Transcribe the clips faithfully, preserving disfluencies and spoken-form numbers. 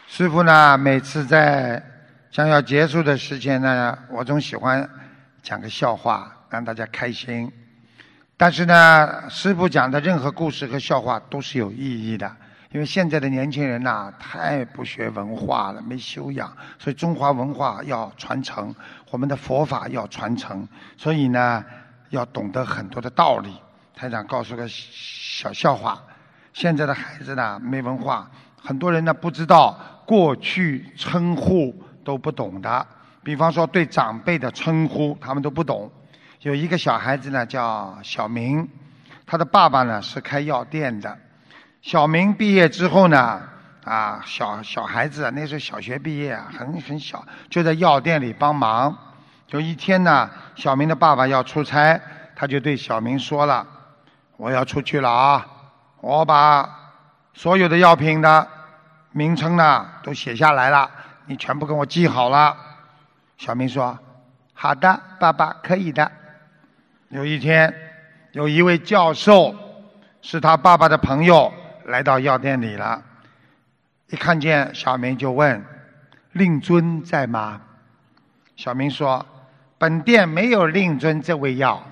师父呢，每次在将要结束的时间呢，我总喜欢讲个笑话，让大家开心。但是呢，师父讲的任何故事和笑话都是有意义的，因为现在的年轻人呐、太不学文化了，没修养，所以中华文化要传承，我们的佛法要传承，所以呢，要懂得很多的道理。台长告诉个小笑话，现在的孩子呢没文化，很多人呢不知道过去称呼都不懂的，比方说对长辈的称呼他们都不懂。有一个小孩子呢叫小明，他的爸爸呢是开药店的。小明毕业之后呢，啊，小小孩子那时候小学毕业啊，很很小，就在药店里帮忙。有一天呢，小明的爸爸要出差，他就对小明说了：“我要出去了啊，我把所有的药品的名称呢都写下来了，你全部跟我记好了。”小明说：“好的，爸爸，可以的。”有一天，有一位教授是他爸爸的朋友来到药店里了，一看见小明就问：“令尊在吗？”小明说：“本店没有令尊这味药。”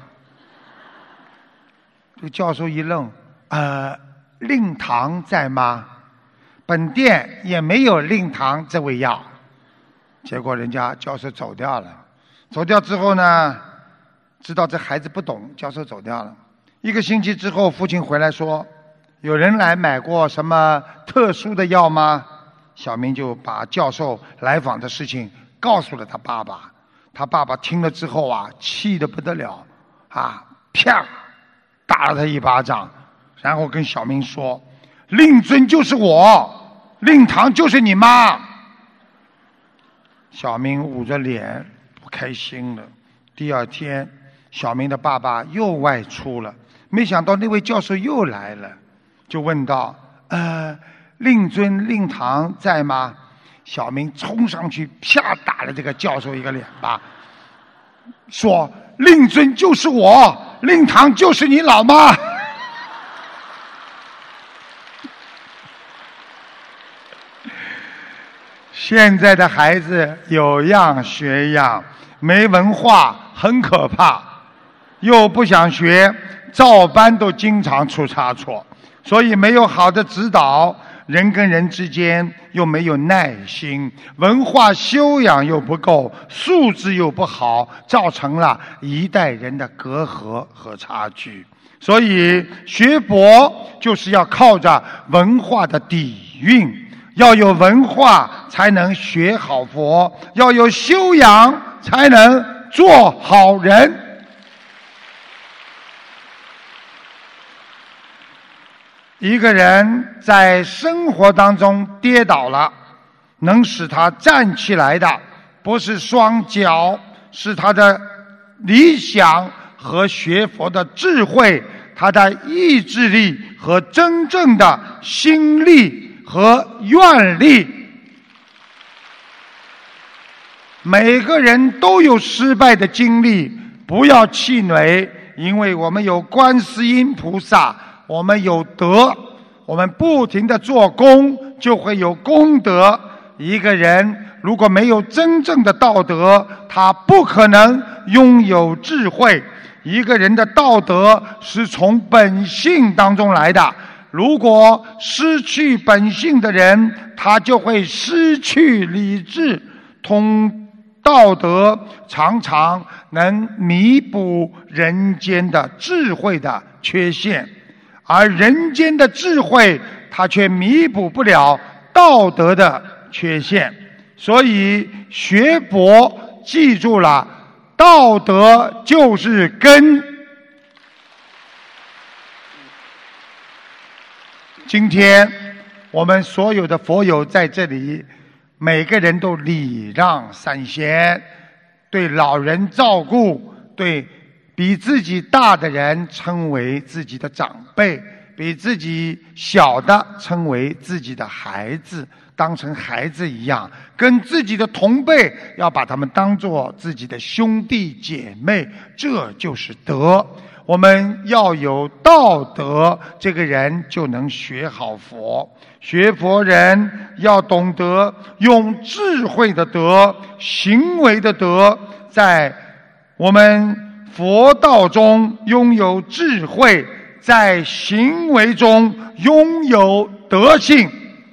这个教授一愣：“呃，令堂在吗？”“本店也没有令堂这味药。”结果人家教授走掉了。走掉之后呢，知道这孩子不懂，教授走掉了。一个星期之后，父亲回来说：“有人来买过什么特殊的药吗？”小明就把教授来访的事情告诉了他爸爸。他爸爸听了之后啊，气得不得了，啊，啪，打了他一巴掌，然后跟小明说：“令尊就是我，令堂就是你妈。”小明捂着脸不开心了。第二天，小明的爸爸又外出了，没想到那位教授又来了，就问道：“呃，令尊、令堂在吗？”小明冲上去，啪打了这个教授一个脸巴，说：“令尊就是我，令堂就是你老妈。”现在的孩子有样学样，没文化很可怕，又不想学，照搬都经常出差错，所以没有好的指导，人跟人之间又没有耐心，文化修养又不够，素质又不好，造成了一代人的隔阂和差距。所以学佛就是要靠着文化的底蕴，要有文化才能学好佛，要有修养才能做好人。一个人在生活当中跌倒了，能使他站起来的不是双脚，是他的理想和学佛的智慧，他的意志力和真正的心力和愿力。每个人都有失败的经历，不要气馁，因为我们有观世音菩萨，我们有德，我们不停地做功，就会有功德。一个人如果没有真正的道德，他不可能拥有智慧。一个人的道德是从本性当中来的，如果失去本性的人，他就会失去理智。通道德常常能弥补人间的智慧的缺陷，而人间的智慧它却弥补不了道德的缺陷。所以学佛记住了，道德就是根。今天我们所有的佛友在这里，每个人都礼让三先，对老人照顾，对比自己大的人称为自己的长辈，比自己小的称为自己的孩子，当成孩子一样，跟自己的同辈要把他们当作自己的兄弟姐妹，这就是德。 我们要有道德，这个人就能学好佛。学佛人要懂得用智慧的德、行为的德，在我们佛道中拥有智慧，在行为中拥有德性。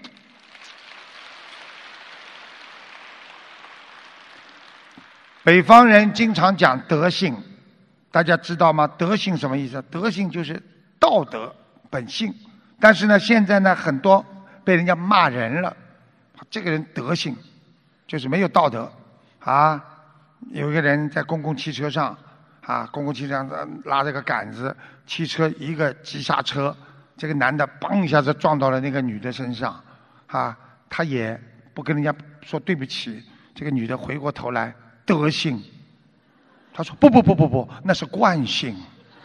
北方人经常讲德性，大家知道吗？德性什么意思？德性就是道德本性。但是呢，现在呢，很多被人家骂人了，这个人德性就是没有道德啊。有一个人在公共汽车上啊，公共汽车上拉着个杆子，汽车一个急刹车，这个男的嘣一下子撞到了那个女的身上啊，他也不跟人家说对不起，这个女的回过头来，德性，他说不不不不不，那是惯性。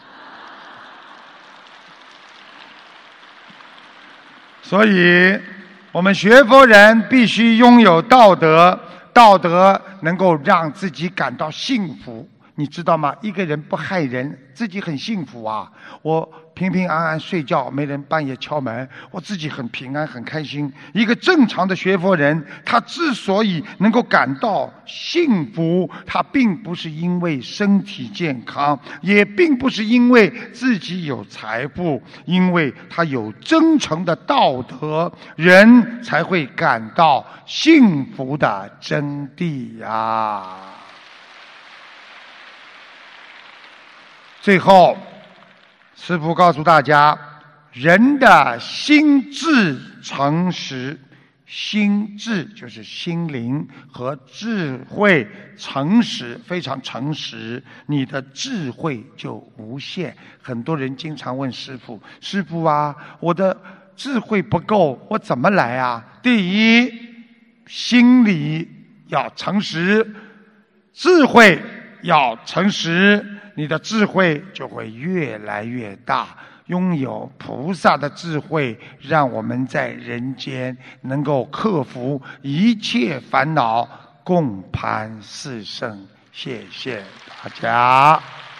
所以我们学佛人必须拥有道德，道德能够让自己感到幸福。你知道吗？一个人不害人，自己很幸福啊。我平平安安睡觉，没人半夜敲门，我自己很平安很开心。一个正常的学佛人，他之所以能够感到幸福，他并不是因为身体健康，也并不是因为自己有财富，因为他有真诚的道德，人才会感到幸福的真谛啊。最后，师父告诉大家，人的心智诚实，心智就是心灵和智慧诚实，非常诚实，你的智慧就无限。很多人经常问师父，师父啊，我的智慧不够，我怎么来啊？第一，心里要诚实，智慧要诚实，你的智慧就会越来越大，拥有菩萨的智慧，让我们在人间能够克服一切烦恼，共攀四圣。谢谢大家。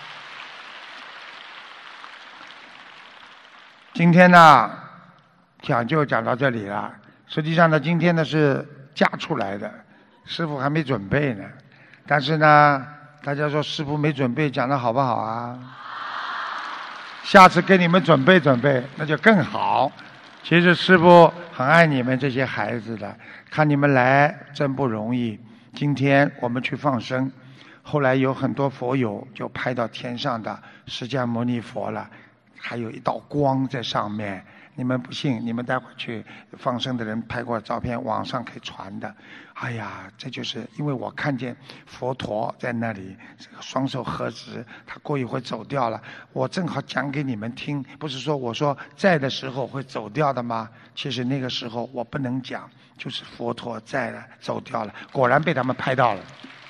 今天呢，讲就讲到这里了。实际上呢，今天呢是加出来的，师父还没准备呢。但是呢，大家说师父没准备，讲得好不好啊？下次给你们准备准备，那就更好。其实师父很爱你们这些孩子的，看你们来真不容易。今天我们去放生，后来有很多佛友就拍到天上的释迦牟尼佛了，还有一道光在上面。你们不信，你们待会儿去放生的人拍过照片，网上可以传的。哎呀，这就是因为我看见佛陀在那里，这个双手合十，他过一会儿走掉了。我正好讲给你们听，不是说我说在的时候会走掉的吗？其实那个时候我不能讲，就是佛陀在了，走掉了，果然被他们拍到了。